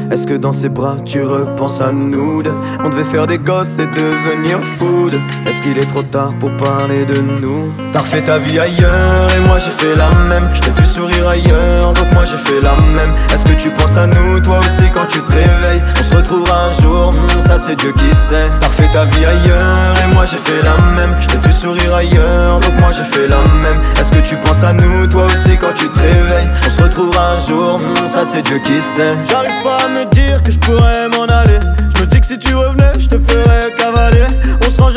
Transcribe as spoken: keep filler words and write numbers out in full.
Est-ce que dans ses bras tu repenses à nous deux? On devait faire des gosses et devenir fous. Est-ce qu'il est trop tard pour parler de nous? T'as refait ta vie ailleurs et moi j'ai fait la même. Je t'ai vu sourire ailleurs donc moi j'ai fait la même. Est-ce que tu penses à nous toi aussi quand tu te réveilles? On se retrouvera un jour, hmm, ça c'est Dieu qui sait. T'as refait ta vie ailleurs et moi j'ai fait la même. Je t'ai vu sourire ailleurs donc moi j'ai fait la même. Est-ce que tu penses à nous toi aussi quand tu te réveilles? On se retrouvera un jour, hmm, ça c'est Dieu qui sait. J'arrive pas à me dire que je pourrais m'en aller. Je me dis que si tu revenais je te ferais cavaler. On se range